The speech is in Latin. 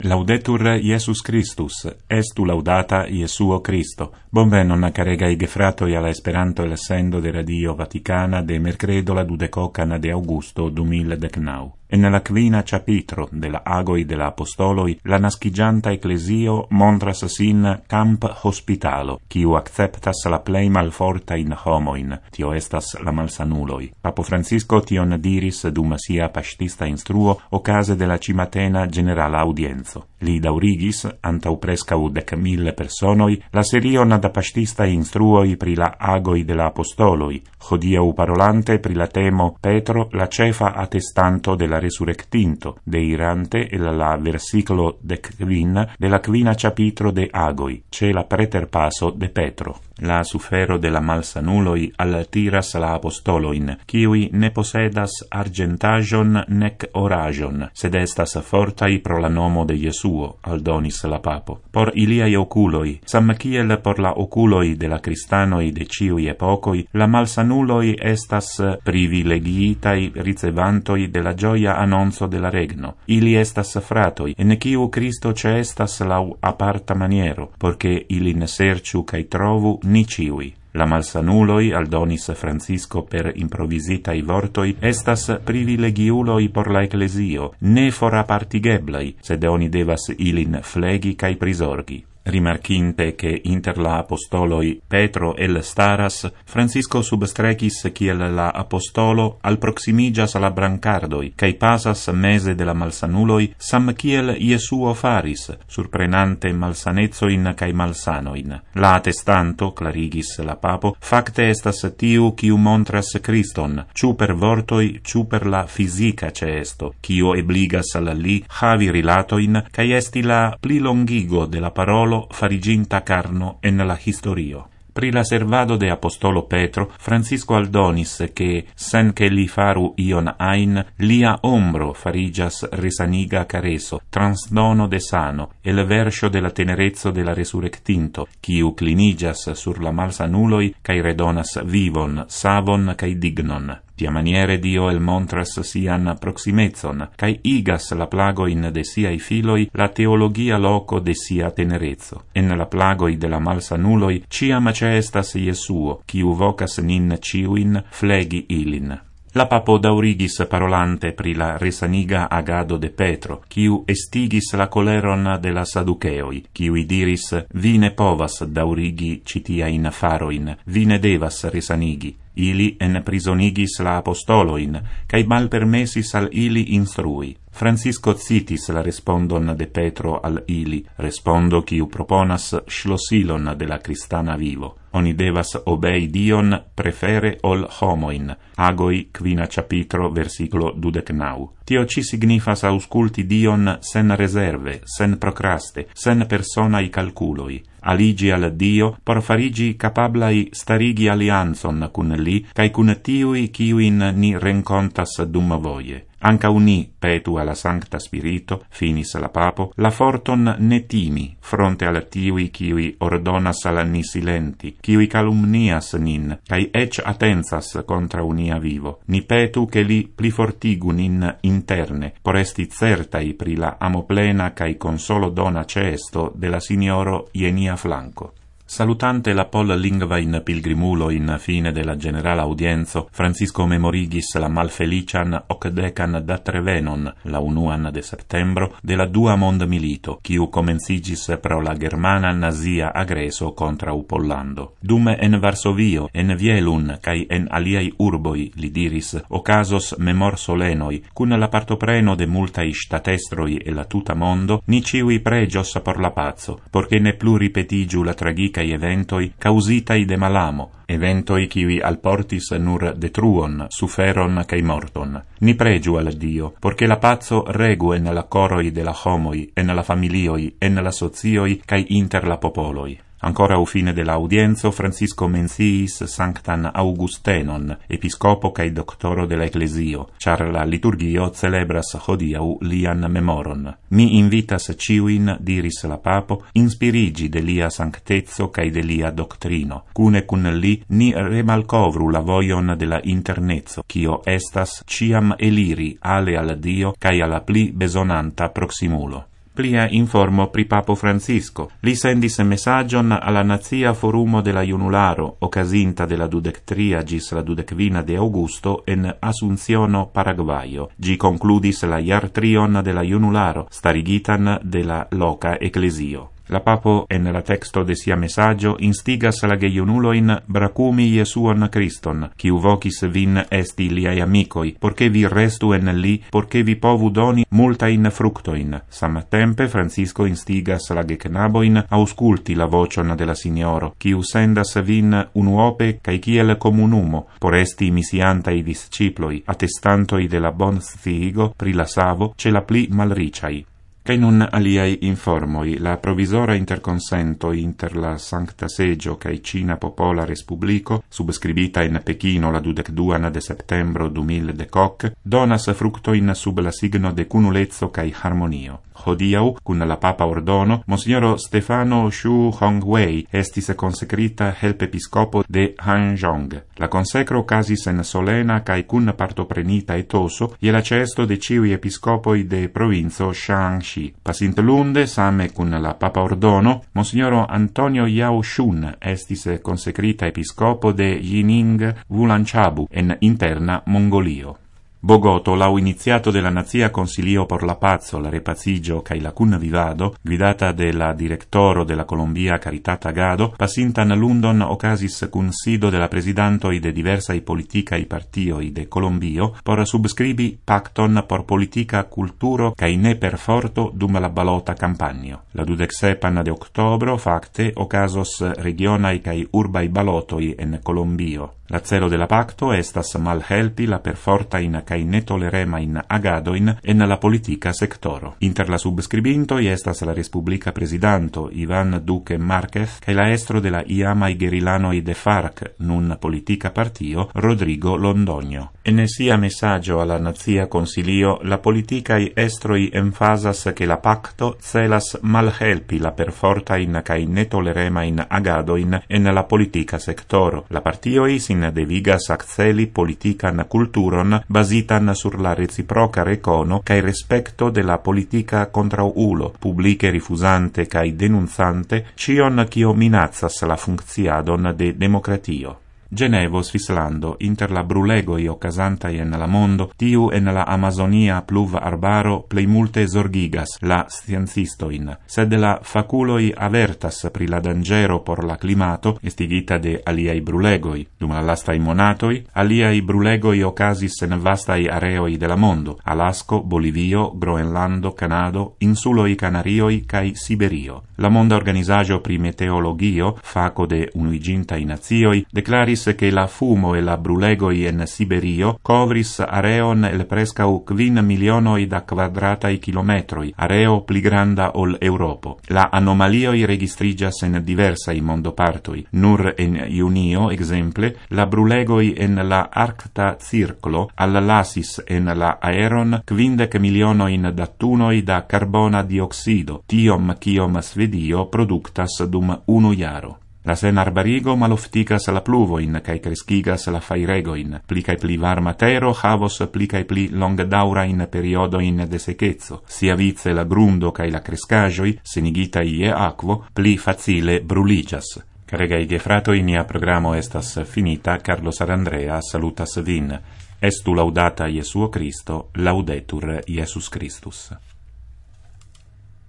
Laudetur Iesus Christus, estu laudata Iesuo Christo. Bonvenon caregai gefratoi alla Esperanto el sendo de Radio Vaticana de mercredola 12 de Augusto 2019. En la quina capitro de la agoi de la apostoloi, la nascigianta ecclesio montras sin camp hospitalo, quiu acceptas la plei malforta in homoin, tio estas la malsanuloi. Papo Francisco tion diris dum sia pastista instruo ocase de la cimatena generala audienzo. Li daurigis, antau prescau 10.000 personoi, la serion da pastista instruoi pri la agoi de la apostoloi, hodiau parolante pri la temo Petro, la cefa attestanto de la resurrectinto, deirante la versicolo 15 de la quina capitro de agoi, ce la preterpasso de Petro. La sufero de la malsanuloi altiras la apostoloin, kiui ne posedas argentajon nec orajon, sed estas fortai pro la nomo de Jesuo, aldonis la papo. Por iliai oculoi, sam kiel por la oculoi de la cristanoi de ciui epocoi, la malsanuloi estas privilegiitai ricevantoi de la gioia annonzo de la regno. Ili estas fratoi, en kiu Cristo ce estas lau aparta maniero, porche ilin serciu cae trovu ni ciui. La malsanuloi, aldonis Francisco per improvisitai vortoi, estas privilegiuloi por la ecclesio, ne forapartigeblai, sed oni devas ilin flegi cae prisorgi. Rimarcinte che inter la apostoloi Petro el staras, Francisco substrecis kiel la apostolo al proximigas la brancardoi, cae pasas mese de la malsanuloi, sam kiel Iesuo faris, surprenante malsanezoin cae malsanoin. La attestanto, clarigis la papo, facte estas tiu kiu montras Christon, ciu per vortoi, ciu per la fisica ceesto, kiu ebligas al li havi rilatoin, cae esti la pli longigo de la parolo fariginta carno en la historio. Pri la servado de apostolo Petro, Francisco aldonis che, sen che li faru ion ain, lia ombro farigias resaniga careso, transdono de sano, el verso de la tenerezzo de la resurrectinto, quiu clinigas sur la malsanuloi, cae redonas vivon, savon cae dignon. Tia maniere Dio el montras sian proximezon, cae igas la plagoin de siai filoi la teologia loco de sia tenerezzo. En la plagoi de la malsanuloi ciam estas Iesuo, quiu vocas nin ciuin flegi ilin. La papo daurigis parolante pri la resaniga agado de Petro, quiu estigis la coleron de la Saduceoi, quiui diris, vi ne povas daurigi citia in faroin, vi ne devas resanigi. Ili enprisonigis la apostoloin, cae malpermesis al ili instrui. Francisco citis la respondon de Petro al ili, respondo quiu proponas schlosilon de la cristana vivo. Oni devas obei Dion prefere ol homoin. Agoi 5 capitro versicolo 29. Tio ci signifas ausculti Dion sen reserve, sen procraste, sen personai calculoi. Aligi al Dio por farigi capablai starigi alianzon cun li, cae cun tiui quiuin ni rencontas dum voie. Anca uni, petu alla Sancta Spirito, finis la papo, la forton ne timi, fronte alla tiui quiui ordonas al ni silenti, quiui calumnias nin, cae ec attenzas contra unia vivo. Ni petu che li pli fortigu nin interne, por esti certai pri la amo plena cae consolo dona cesto de la Signoro ienia flanco. Salutante la pol lingva in pilgrimulo in fine della generala audienzo, Francisco memorigis la malfelician 80 datrevenon, la 1 de septembro, de la dua mond milito, quiu comencigis pro la germana nazia agreso contra Pollando. Dum en Varsovio, en Vielun, cae en aliai urboi, li diris, ocasos memor solenoi, cun la partopreno de multai statestroi e la tuta mondo, ni ciui pregios por la pazzo, porche ne plu ripetigiu la tragica eventoi causitai de malamo, eventoi quiui alportis nur detruon, suferon cae morton. Ni pregiu al Dio, porche la pazzo regu en la coroi de la homoi, en la familioi, en la sozioi, cae inter la popoloi. Ancora u fine de la audienzo, Francisco menciis Sanctan Augustenon, episcopo cae doctoro de la Ecclesio, char la liturgio celebras hodiau lian memoron. Mi invitas ciuin, diris la papo, inspirigi de lia sanctezzo cae de lia doctrino, cune cun li ni remalcovru la voion de la internezzo, cio estas ciam eliri ale al Dio cae alla pli besonanta proximulo. plia informo pri Papo Francisco. Li sendis messagion alla Nazia Forumo de la Junularo, occasinta de la 23 gis la 25 de Augusto en Asunciono, Paraguayo. Gi concludis la iartrion de la Junularo, starigitan de la loca ecclesio. La papo en la texto de sia messaggio instigas la geiunuloin bracumi Iesuon Christon, quiu vocis vin esti liai amicoi, porche vi restu en li, porche vi povu doni multain fructoin. Samtempe Francisco instigas la geknaboin ausculti la vocion de la Signoro, quiu sendas vin unuope cae kiel comunumo, por esti misiantai disciploi, attestantoi de la bon sciigo pri la savo ce la pli malriciai. Cae nun aliai informoi, la provisora interconsento inter la Sancta Seggio cae Cina Popola Respublico, subscribita in Pechino la 22 de septembro 2010, donas fructoin sub la signo de cunulezzo cae harmonio. Hodiau, cun la Papa ordono, Monsignoro Stefano Xu Hongwei estis consecrita help episcopo de Hanzhong. La consecro casis en solena cae cun partoprenita etoso ie la cesto de ciui episcopoi de provinzo Shaanxi. Pasint lunde, same cun la Papa ordono, Monsignoro Antonio Yao Shun estis consecrita episcopo de Yining Wulanchabu en interna Mongolio. Bogoto, lau iniziato della Nazia Consilio por la Pazzo, la Repazigio cae la Cun Vivado, guidata de la directoro de la Colombia Carità Gado, pasintan Lundon ocasis cun sido de la presidantoi de diversai politicae partioi de Colombio por subscribi pacton por politica culturo cae ne per forto dum la balota campagno. La 27 de octobro, facte, ocasos regionai cae urbai balotoi en Colombio. La celo de la pacto estas malhelpi la perforta in cae netolerema in agadoin en la politica sectoro. Inter la subscribintoi estas la Respublica Presidanto Ivan Duque Marquez cae la estro de la iamai gerilanoi de FARC, nun politica partio, Rodrigo Londoño. En sia messaggio alla Nazia Consilio, la politicae estroi enfasas che la pacto celas malhelpi la perforta in cae netolerema in agadoin en la politica sectoro. La partioi sin devigas acceli politican culturon basitan sur la reciproca recono cae respecto de la politica contraulo, publice rifusante cae denunzante cion cio minazzas la funcciadon de democratio. Genevo, Svislando, inter la brulegoi occasantai en la mondo, tiu en la Amazonia pluv arbaro plei multe zorgigas la sciencistoin, sed la faculoi avertas pri la dangero por la climato estigita de aliai brulegoi. Dum la lastai monatoi, aliai brulegoi occasis en vastai areoi de la mondo, Alasco, Bolivio, Groenlando, Canado, insuloi Canarioi cae Siberio. La monda organizagio pri meteologio, faco de Unuigintai Nazioi, declaris che la fumo e la brulegoi en Siberio covris areon el prescau 5 milionoi da quadratai kilometroi, areo pli granda ol Europo. La anomalioi registrigas en diversai mondopartoi. Nur en junio, exemple, la brulegoi en la Arcta Circlo allasis en la aeron 50 milionoin da tunoi da carbona dioxido, tiom ciom Svedio productas dum 1 jaro. La sen arbarigo maloftigas la pluvoin, cae crescigas la fairegoin. Pli cae pli varma tero havos pli cae pli longdaurain periodoin de secezzo. Sia vice la grundo cae la crescagioi, senigitai je aquo, pli facile bruligas. Caregai gefratoi, nia programo estas finita. Carlos Arandrea salutas vin. Estu laudata Iesuo Christo, laudetur Iesus Christus.